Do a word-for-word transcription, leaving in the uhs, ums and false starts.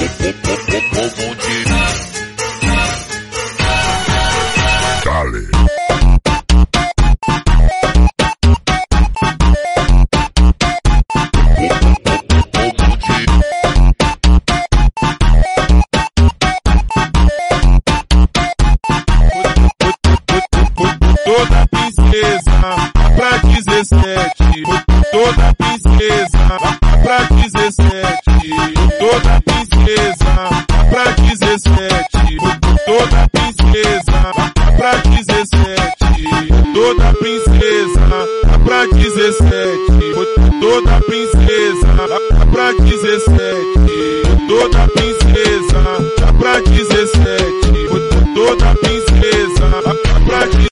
Toda princesa pra dezessete, toda princesa pra dezessete, toda princesa pra dezessete, toda princesa pra dezessete, toda princesa pra dezessete, toda princesa pra dezessete, toda princesa pra dezessete, toda princesa pra